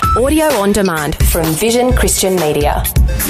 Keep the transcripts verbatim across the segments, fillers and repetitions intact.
Audio on demand from Vision Christian Media.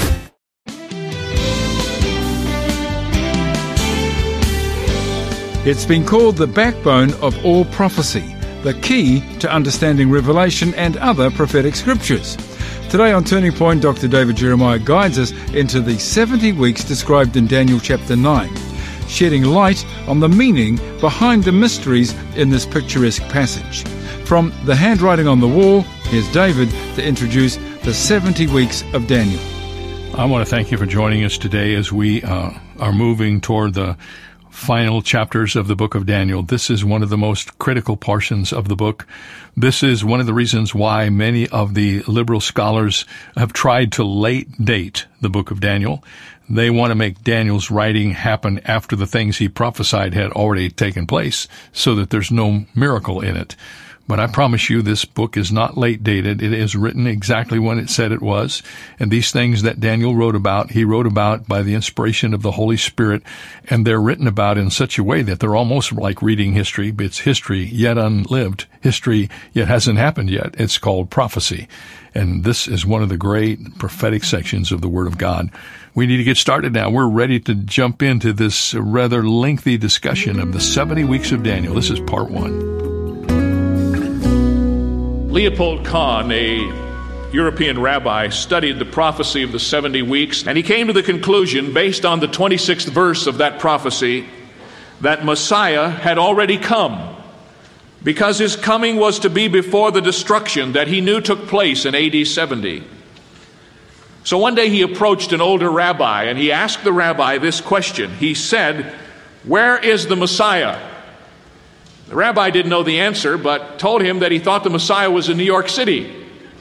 It's been called the backbone of all prophecy, the key to understanding Revelation and other prophetic scriptures. Today on Turning Point, Doctor David Jeremiah guides us into the seventy weeks described in Daniel chapter nine, shedding light on the meaning behind the mysteries in this picturesque passage. From The Handwriting on the Wall, here's David to introduce the seventy weeks of Daniel. I want to thank you for joining us today as we uh, are moving toward the final chapters of the book of Daniel. This is one of the most critical portions of the book. This is one of the reasons why many of the liberal scholars have tried to late date the book of Daniel. They want to make Daniel's writing happen after the things he prophesied had already taken place, so that there's no miracle in it. But I promise you, this book is not late dated. It is written exactly when it said it was. And these things that Daniel wrote about, he wrote about by the inspiration of the Holy Spirit. And they're written about in such a way that they're almost like reading history. It's history yet unlived. History yet hasn't happened yet. It's called prophecy. And this is one of the great prophetic sections of the Word of God. We need to get started now. We're ready to jump into this rather lengthy discussion of the seventy weeks of Daniel. This is part one. Leopold Kahn, a European rabbi, studied the prophecy of the seventy weeks, and he came to the conclusion, based on the twenty-sixth verse of that prophecy, that Messiah had already come, because his coming was to be before the destruction that he knew took place in A D seventy. So one day he approached an older rabbi, and he asked the rabbi this question. He said, "Where is the Messiah?" The rabbi didn't know the answer, but told him that he thought the Messiah was in New York City.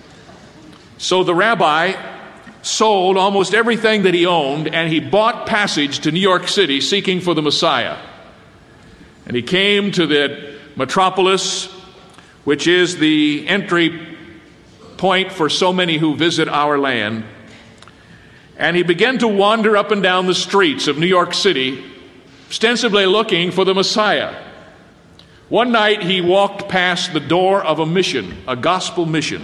So the rabbi sold almost everything that he owned, and he bought passage to New York City seeking for the Messiah. And he came to the metropolis, which is the entry point for so many who visit our land. And he began to wander up and down the streets of New York City, ostensibly looking for the Messiah. One night he walked past the door of a mission, a gospel mission,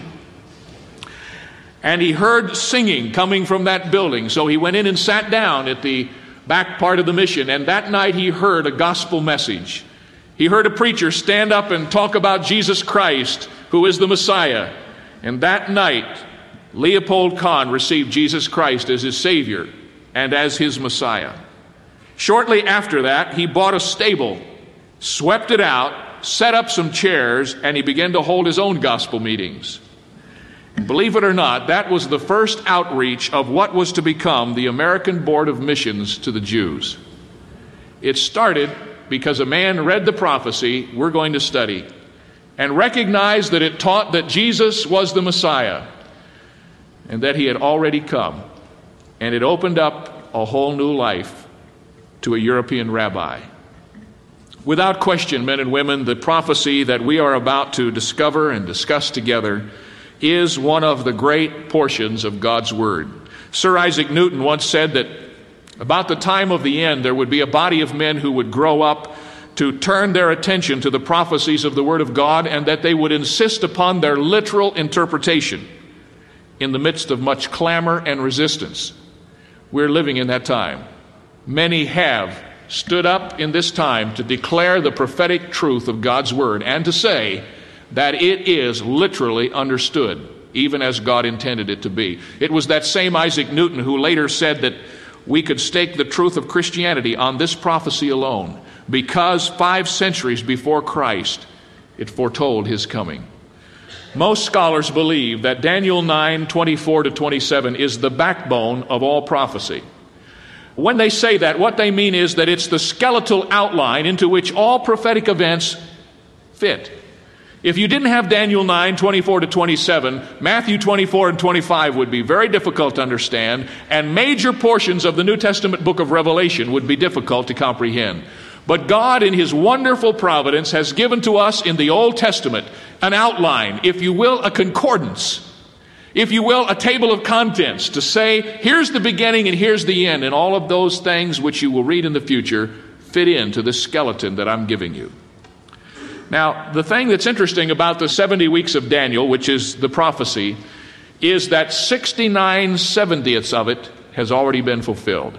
and he heard singing coming from that building. So he went in and sat down at the back part of the mission, and that night he heard a gospel message. He heard a preacher stand up and talk about Jesus Christ, who is the Messiah. And that night, Leopold Kahn received Jesus Christ as his Savior and as his Messiah. Shortly after that, he bought a stable, swept it out, set up some chairs, and he began to hold his own gospel meetings. And believe it or not, that was the first outreach of what was to become the American Board of Missions to the Jews. It started because a man read the prophecy we're going to study and recognized that it taught that Jesus was the Messiah and that he had already come. And it opened up a whole new life to a European rabbi. Without question, men and women, the prophecy that we are about to discover and discuss together is one of the great portions of God's Word. Sir Isaac Newton once said that about the time of the end, there would be a body of men who would grow up to turn their attention to the prophecies of the Word of God, and that they would insist upon their literal interpretation in the midst of much clamor and resistance. We're living in that time. Many have stood up in this time to declare the prophetic truth of God's Word and to say that it is literally understood, even as God intended it to be. It was that same Isaac Newton who later said that we could stake the truth of Christianity on this prophecy alone, because five centuries before Christ, it foretold his coming. Most scholars believe that Daniel nine, twenty-four to twenty-seven is the backbone of all prophecy. When they say that, what they mean is that it's the skeletal outline into which all prophetic events fit. If you didn't have Daniel nine, twenty-four to twenty-seven, Matthew twenty-four and twenty-five would be very difficult to understand, and major portions of the New Testament book of Revelation would be difficult to comprehend. But God, in His wonderful providence, has given to us in the Old Testament an outline, if you will, a concordance, if you will, a table of contents to say, here's the beginning and here's the end, and all of those things which you will read in the future fit into the skeleton that I'm giving you. Now, the thing that's interesting about the seventy weeks of Daniel, which is the prophecy, is that sixty-nine seventieths of it has already been fulfilled.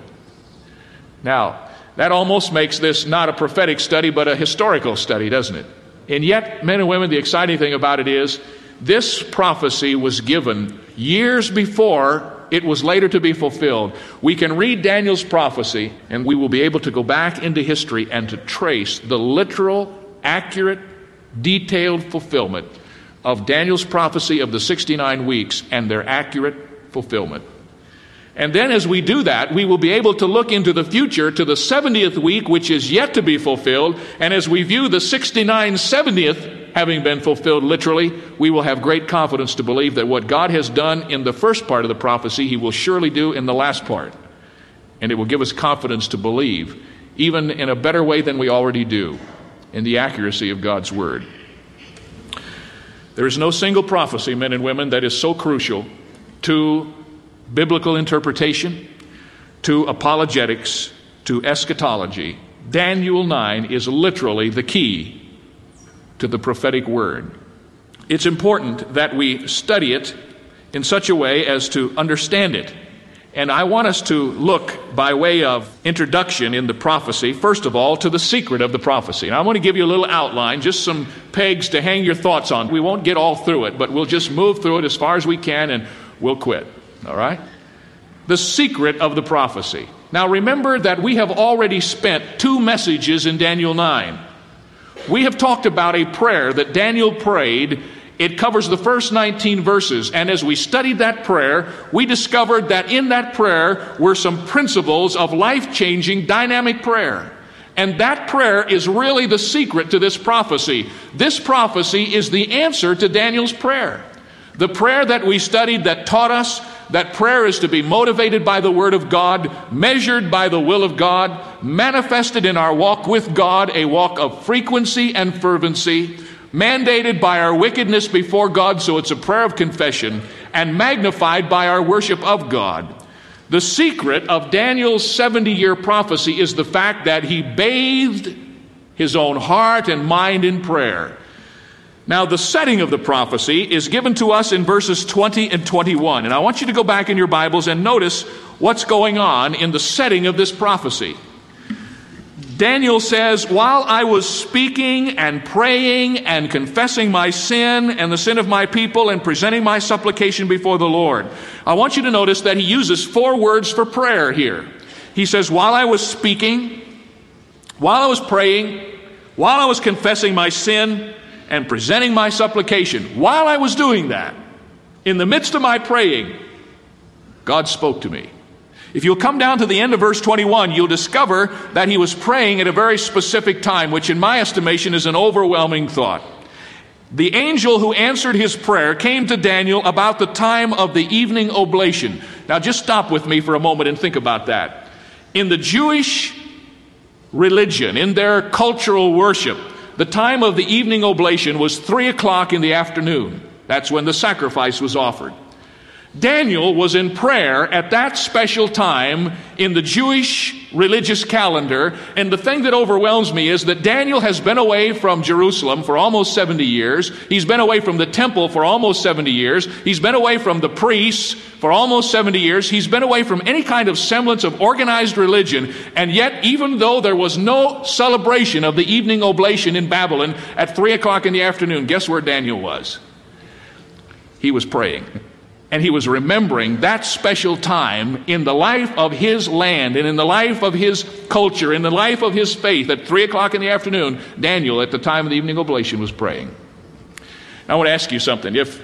Now, that almost makes this not a prophetic study, but a historical study, doesn't it? And yet, men and women, the exciting thing about it is, this prophecy was given years before it was later to be fulfilled. We can read Daniel's prophecy, and we will be able to go back into history and to trace the literal, accurate, detailed fulfillment of Daniel's prophecy of the sixty-nine weeks and their accurate fulfillment. And then as we do that, we will be able to look into the future to the seventieth week, which is yet to be fulfilled. And as we view the sixty-nine seventieth having been fulfilled literally, we will have great confidence to believe that what God has done in the first part of the prophecy, He will surely do in the last part. And it will give us confidence to believe, even in a better way than we already do, in the accuracy of God's Word. There is no single prophecy, men and women, that is so crucial to biblical interpretation, to apologetics, to eschatology. Daniel nine is literally the key to the prophetic word. It's important that we study it in such a way as to understand it. And I want us to look by way of introduction in the prophecy, first of all, to the secret of the prophecy. And I want to give you a little outline, just some pegs to hang your thoughts on. We won't get all through it, but we'll just move through it as far as we can and we'll quit. All right? The secret of the prophecy. Now remember that we have already spent two messages in Daniel nine. We have talked about a prayer that Daniel prayed. It covers the first nineteen verses. And as we studied that prayer, we discovered that in that prayer were some principles of life-changing, dynamic prayer. And that prayer is really the secret to this prophecy. This prophecy is the answer to Daniel's prayer. The prayer that we studied that taught us that prayer is to be motivated by the Word of God, measured by the will of God, manifested in our walk with God, a walk of frequency and fervency, mandated by our wickedness before God, so it's a prayer of confession, and magnified by our worship of God. The secret of Daniel's seventy-year prophecy is the fact that he bathed his own heart and mind in prayer. Now, the setting of the prophecy is given to us in verses twenty and twenty-one. And I want you to go back in your Bibles and notice what's going on in the setting of this prophecy. Daniel says, while I was speaking and praying and confessing my sin and the sin of my people and presenting my supplication before the Lord. I want you to notice that he uses four words for prayer here. He says, while I was speaking, while I was praying, while I was confessing my sin, and presenting my supplication. While I was doing that, in the midst of my praying, God spoke to me. If you'll come down to the end of verse twenty-one, you'll discover that he was praying at a very specific time, which in my estimation is an overwhelming thought. The angel who answered his prayer came to Daniel about the time of the evening oblation. Now just stop with me for a moment and think about that. In the Jewish religion, in their cultural worship, the time of the evening oblation was three o'clock in the afternoon. That's when the sacrifice was offered. Daniel was in prayer at that special time in the Jewish religious calendar. And the thing that overwhelms me is that Daniel has been away from Jerusalem for almost seventy years. He's been away from the temple for almost seventy years. He's been away from the priests for almost seventy years. He's been away from any kind of semblance of organized religion. And yet, even though there was no celebration of the evening oblation in Babylon at three o'clock in the afternoon, guess where Daniel was? He was praying. And he was remembering that special time in the life of his land and in the life of his culture, in the life of his faith. At three o'clock in the afternoon, Daniel, at the time of the evening oblation, was praying. Now, I want to ask you something. If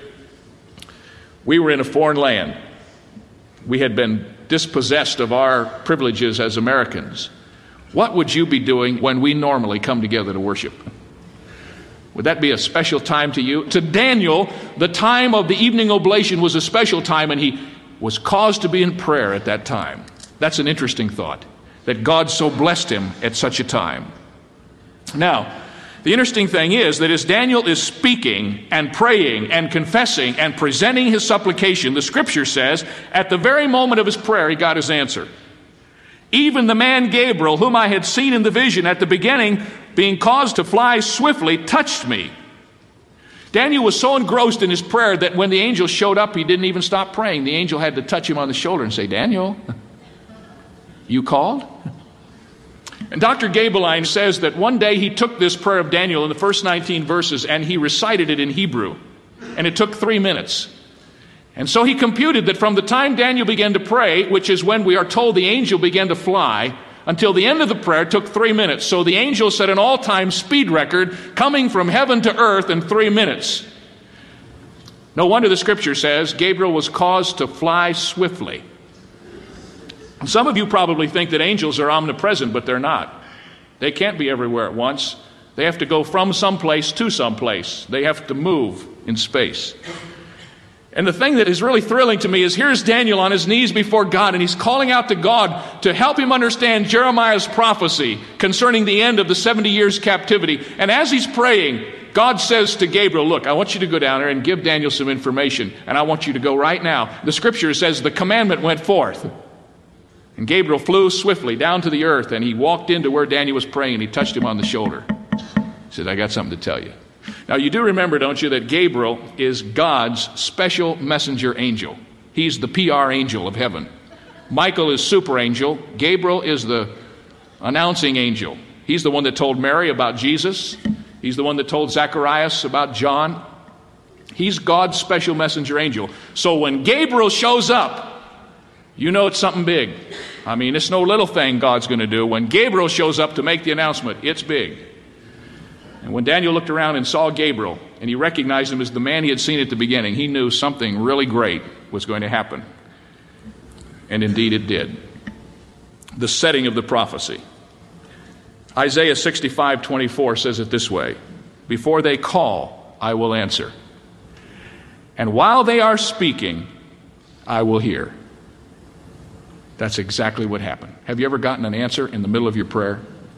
we were in a foreign land, we had been dispossessed of our privileges as Americans, what would you be doing when we normally come together to worship? Would that be a special time to you? To Daniel, the time of the evening oblation was a special time, and he was caused to be in prayer at that time. That's an interesting thought, that God so blessed him at such a time. Now, the interesting thing is that as Daniel is speaking and praying and confessing and presenting his supplication, the scripture says, at the very moment of his prayer, he got his answer. Even the man Gabriel, whom I had seen in the vision at the beginning being caused to fly swiftly, touched me. Daniel was so engrossed in his prayer that when the angel showed up, he didn't even stop praying. The angel had to touch him on the shoulder and say, Daniel, you called? And Doctor Gabeline says that one day he took this prayer of Daniel in the first nineteen verses and he recited it in Hebrew. And it took three minutes. And so he computed that from the time Daniel began to pray, which is when we are told the angel began to fly, until the end of the prayer took three minutes. So the angel set an all-time speed record coming from heaven to earth in three minutes. No wonder the scripture says Gabriel was caused to fly swiftly. Some of you probably think that angels are omnipresent, but they're not. They can't be everywhere at once. They have to go from someplace to someplace. They have to move in space. And the thing that is really thrilling to me is here's Daniel on his knees before God, and he's calling out to God to help him understand Jeremiah's prophecy concerning the end of the seventy years captivity. And as he's praying, God says to Gabriel, look, I want you to go down there and give Daniel some information, and I want you to go right now. The scripture says the commandment went forth. And Gabriel flew swiftly down to the earth, and he walked into where Daniel was praying, and he touched him on the shoulder. He said, I got something to tell you. Now, you do remember, don't you, that Gabriel is God's special messenger angel. He's the P R angel of heaven. Michael is super angel. Gabriel is the announcing angel. He's the one that told Mary about Jesus. He's the one that told Zacharias about John. He's God's special messenger angel. So when Gabriel shows up, you know it's something big. I mean, it's no little thing God's going to do. When Gabriel shows up to make the announcement, it's big. And when Daniel looked around and saw Gabriel, and he recognized him as the man he had seen at the beginning, he knew something really great was going to happen. And indeed it did. The setting of the prophecy. Isaiah sixty-five twenty-four says it this way, before they call, I will answer. And while they are speaking, I will hear. That's exactly what happened. Have you ever gotten an answer in the middle of your prayer?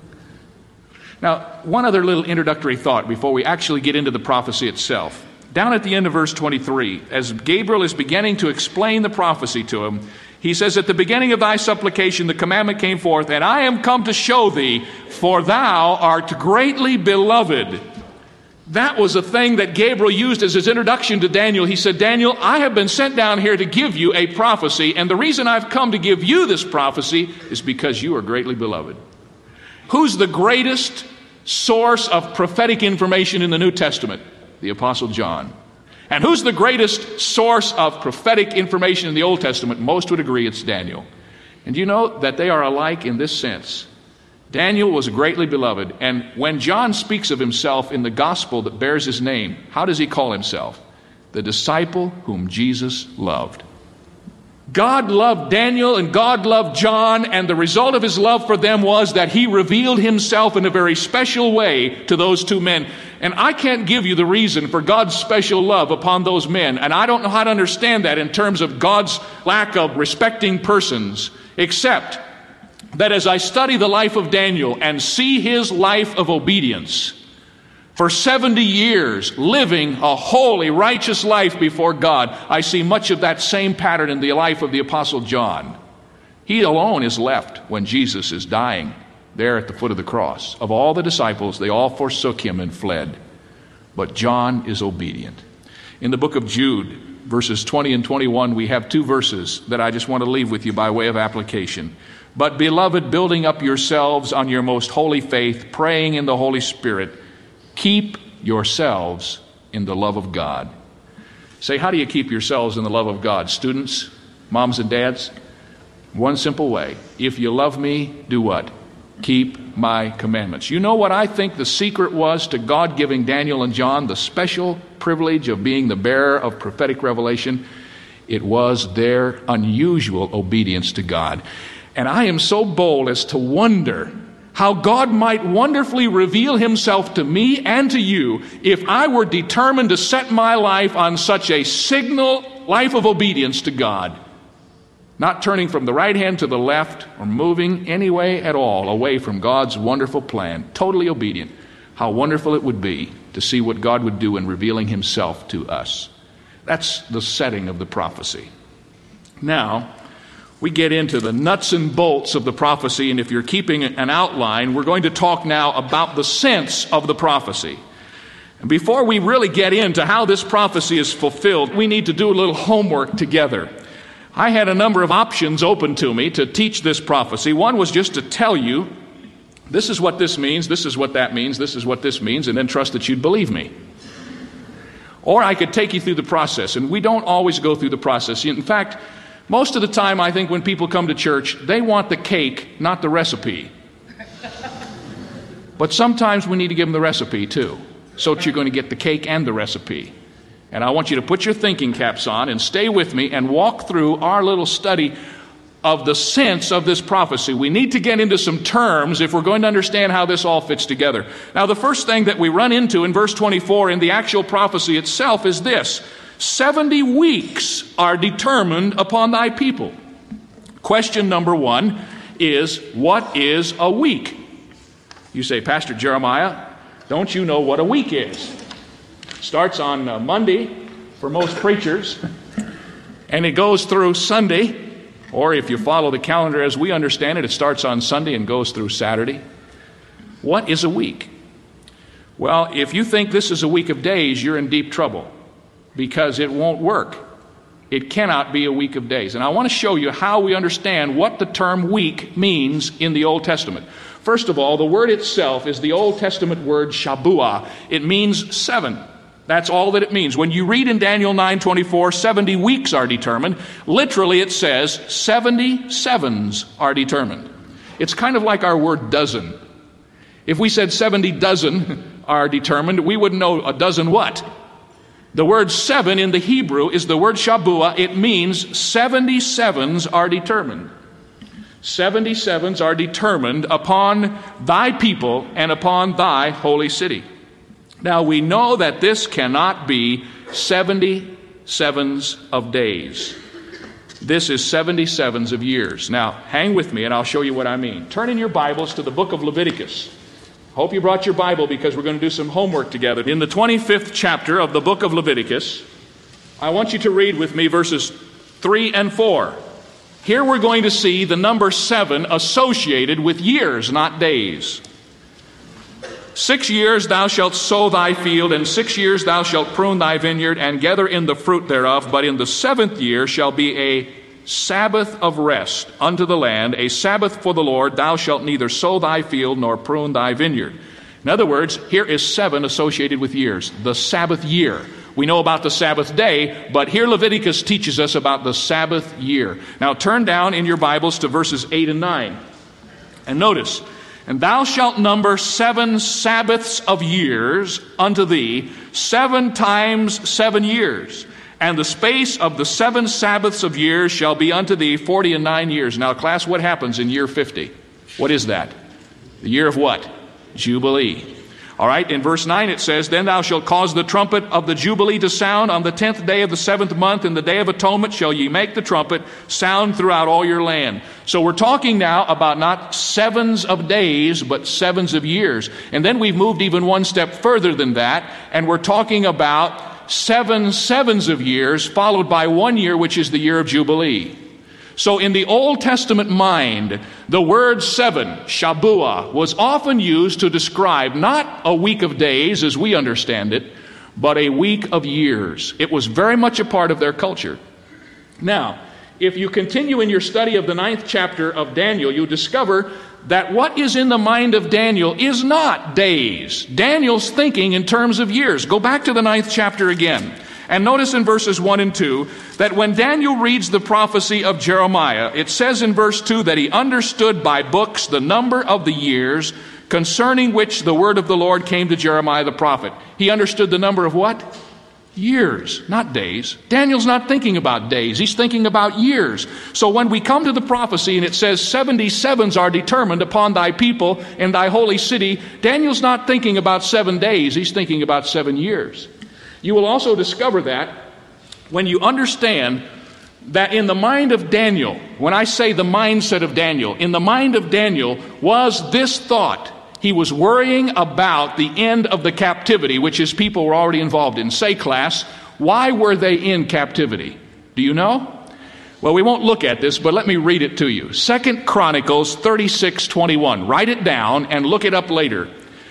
Now, one other little introductory thought before we actually get into the prophecy itself. Down at the end of verse twenty-three, as Gabriel is beginning to explain the prophecy to him, he says, at the beginning of thy supplication the commandment came forth, and I am come to show thee, for thou art greatly beloved. That was a thing that Gabriel used as his introduction to Daniel. He said, Daniel, I have been sent down here to give you a prophecy, and the reason I've come to give you this prophecy is because you are greatly beloved. Who's the greatest source of prophetic information in the New Testament? The Apostle John. And who's the greatest source of prophetic information in the Old Testament? Most would agree it's Daniel. And do you know that they are alike in this sense? Daniel was greatly beloved, and when John speaks of himself in the gospel that bears his name, how does he call himself? The disciple whom Jesus loved. God loved Daniel and God loved John, and the result of his love for them was that he revealed himself in a very special way to those two men. And I can't give you the reason for God's special love upon those men, and I don't know how to understand that in terms of God's lack of respecting persons, except that as I study the life of Daniel and see his life of obedience, for seventy years living a holy, righteous life before God, I see much of that same pattern in the life of the Apostle John. He alone is left when Jesus is dying there at the foot of the cross. Of all the disciples, they all forsook him and fled. But John is obedient. In the book of Jude, verses twenty and twenty-one, we have two verses that I just want to leave with you by way of application. But beloved, building up yourselves on your most holy faith, praying in the Holy Spirit, keep yourselves in the love of God. Say, how do you keep yourselves in the love of God? Students, moms and dads, one simple way. If you love me, do what? Keep my commandments. You know what I think the secret was to God giving Daniel and John the special privilege of being the bearer of prophetic revelation? It was their unusual obedience to God. And I am so bold as to wonder how God might wonderfully reveal himself to me and to you if I were determined to set my life on such a signal life of obedience to God. Not turning from the right hand to the left or moving any way at all away from God's wonderful plan. Totally obedient. How wonderful it would be to see what God would do in revealing himself to us. That's the setting of the prophecy. Now, we get into the nuts and bolts of the prophecy, and if you're keeping an outline, we're going to talk now about the sense of the prophecy. And before we really get into how this prophecy is fulfilled, we need to do a little homework together. I had a number of options open to me to teach this prophecy. One was just to tell you, this is what this means, this is what that means, this is what this means, and then trust that you'd believe me. Or I could take you through the process, and we don't always go through the process. In fact, most of the time, I think when people come to church, they want the cake, not the recipe. But sometimes we need to give them the recipe too, so that you're going to get the cake and the recipe. And I want you to put your thinking caps on and stay with me and walk through our little study of the sense of this prophecy. We need to get into some terms if we're going to understand how this all fits together. Now, the first thing that we run into in verse twenty-four in the actual prophecy itself is this: seventy weeks are determined upon thy people. Question number one is, what is a week? You say, Pastor Jeremiah, don't you know what a week is? It starts on uh, Monday for most preachers, and it goes through Sunday. Or if you follow the calendar as we understand it, it starts on Sunday and goes through Saturday. What is a week? Well, if you think this is a week of days, you're in deep trouble, because it won't work. It cannot be a week of days. And I want to show you how we understand what the term week means in the Old Testament. First of all, the word itself is the Old Testament word Shabuah. It means seven. That's all that it means. When you read in Daniel nine twenty-four, seventy weeks are determined, literally it says seventy sevens are determined. It's kind of like our word dozen. If we said seventy dozen are determined, we wouldn't know a dozen what. The word seven in the Hebrew is the word Shabuah. It means seventy sevens are determined. seventy sevens are determined upon thy people and upon thy holy city. Now, we know that this cannot be seventy sevens of days. This is seventy sevens of years. Now, hang with me and I'll show you what I mean. Turn in your Bibles to the book of Leviticus. Hope you brought your Bible, because we're going to do some homework together. In the twenty-fifth chapter of the book of Leviticus, I want you to read with me verses three and four. Here we're going to see the number seven associated with years, not days. Six years thou shalt sow thy field, and six years thou shalt prune thy vineyard, and gather in the fruit thereof. But in the seventh year shall be a Sabbath of rest unto the land, a Sabbath for the Lord. Thou shalt neither sow thy field nor prune thy vineyard. In other words, here is seven associated with years, the Sabbath year. We know about the Sabbath day, but here Leviticus teaches us about the Sabbath year. Now turn down in your Bibles to verses eight and nine. And notice, and thou shalt number seven Sabbaths of years unto thee, seven times seven years. And the space of the seven Sabbaths of years shall be unto thee forty and nine years. Now, class, what happens in year fifty? What is that? The year of what? Jubilee. All right, in verse nine it says, Then thou shalt cause the trumpet of the Jubilee to sound on the tenth day of the seventh month. In the day of atonement shall ye make the trumpet sound throughout all your land. So we're talking now about not sevens of days, but sevens of years. And then we've moved even one step further than that, and we're talking about seven sevens of years, followed by one year, which is the year of Jubilee. So in the Old Testament mind, the word seven, Shabuah, was often used to describe not a week of days as we understand it, but a week of years. It was very much a part of their culture. Now, if you continue in your study of the ninth chapter of Daniel, you discover that what is in the mind of Daniel is not days. Daniel's thinking in terms of years. Go back to the ninth chapter again. And notice in verses one and two that when Daniel reads the prophecy of Jeremiah, it says in verse two that he understood by books the number of the years concerning which the word of the Lord came to Jeremiah the prophet. He understood the number of what? Years, not days. Daniel's not thinking about days. He's thinking about years. So when we come to the prophecy and it says seventy sevens are determined upon thy people and thy holy city, Daniel's not thinking about seven days. He's thinking about seven years. You will also discover that when you understand that in the mind of Daniel, when I say the mindset of Daniel, in the mind of Daniel was this thought. He was worrying about the end of the captivity, which his people were already involved in. Say, class, why were they in captivity? Do you know? Well, we won't look at this, but let me read it to you. Second Chronicles thirty-six twenty-one. Write it down and look it up later.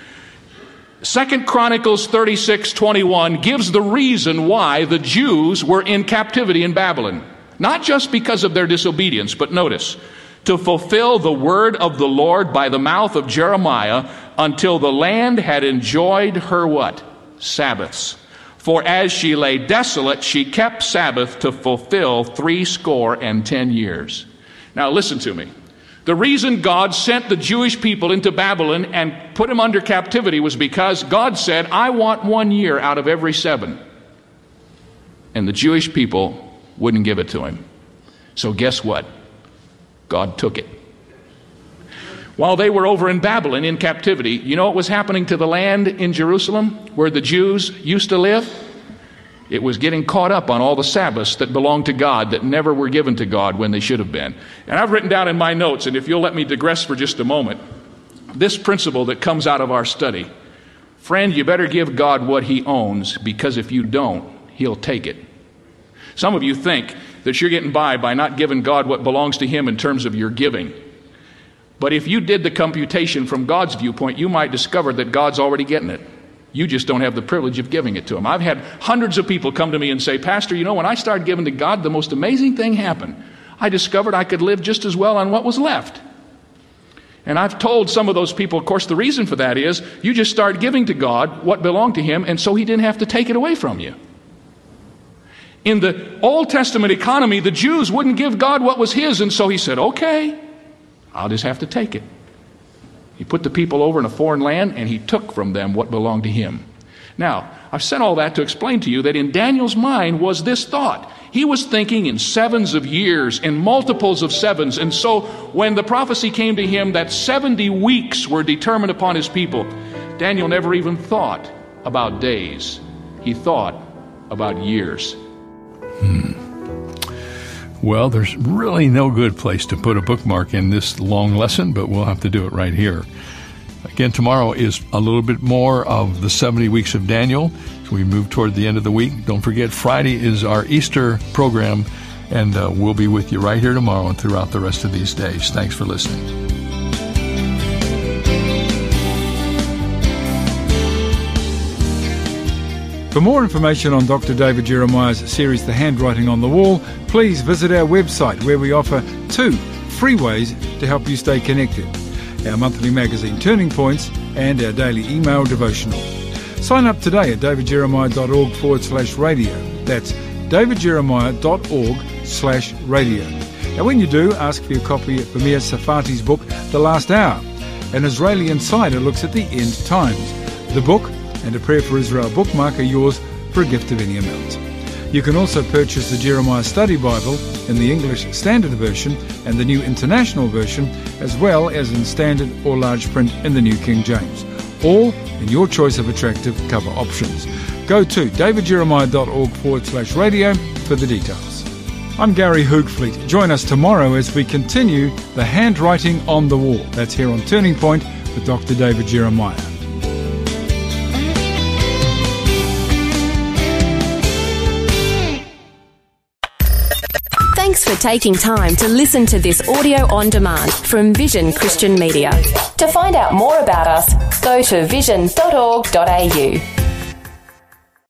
Second Chronicles thirty-six twenty-one gives the reason why the Jews were in captivity in Babylon. Not just because of their disobedience, but notice, to fulfill the word of the Lord by the mouth of Jeremiah until the land had enjoyed her what? Sabbaths. For as she lay desolate, she kept Sabbath to fulfill three score and ten years. Now listen to me. The reason God sent the Jewish people into Babylon and put them under captivity was because God said, I want one year out of every seven. And the Jewish people wouldn't give it to him. So guess what? God took it. While they were over in Babylon in captivity, you know what was happening to the land in Jerusalem where the Jews used to live? It was getting caught up on all the Sabbaths that belonged to God that never were given to God when they should have been. And I've written down in my notes, and if you'll let me digress for just a moment, this principle that comes out of our study. Friend, you better give God what he owns, because if you don't, he'll take it. Some of you think that you're getting by by not giving God what belongs to him in terms of your giving. But if you did the computation from God's viewpoint, you might discover that God's already getting it. You just don't have the privilege of giving it to him. I've had hundreds of people come to me and say, Pastor, you know, when I started giving to God, the most amazing thing happened. I discovered I could live just as well on what was left. And I've told some of those people, of course, the reason for that is you just start giving to God what belonged to him, and so he didn't have to take it away from you. In the Old Testament economy, the Jews wouldn't give God what was his, and so he said, okay, I'll just have to take it. He put the people over in a foreign land, and he took from them what belonged to him. Now, I've said all that to explain to you that in Daniel's mind was this thought. He was thinking in sevens of years, in multiples of sevens. And so when the prophecy came to him that seventy weeks were determined upon his people, Daniel never even thought about days. He thought about years. Hmm. Well, there's really no good place to put a bookmark in this long lesson, but we'll have to do it right here. Again, tomorrow is a little bit more of the seventy weeks of Daniel. So we move toward the end of the week. Don't forget, Friday is our Easter program, and uh, we'll be with you right here tomorrow and throughout the rest of these days. Thanks for listening. For more information on Doctor David Jeremiah's series, The Handwriting on the Wall, please visit our website where we offer two free ways to help you stay connected. Our monthly magazine, Turning Points, and our daily email devotional. Sign up today at davidjeremiah.org forward slash radio. That's davidjeremiah.org slash radio. Now when you do, ask for your copy of Amir Safati's book, The Last Hour. An Israeli insider looks at the end times. The book and a Prayer for Israel bookmark are yours for a gift of any amount. You can also purchase the Jeremiah Study Bible in the English Standard Version and the New International Version, as well as in standard or large print in the New King James, all in your choice of attractive cover options. Go to davidjeremiah.org forward slash radio for the details. I'm Gary Hoogfleet. Join us tomorrow as we continue The Handwriting on the Wall. That's here on Turning Point with Doctor David Jeremiah. Thanks for taking time to listen to this audio on demand from Vision Christian Media. To find out more about us, go to vision dot org dot a u.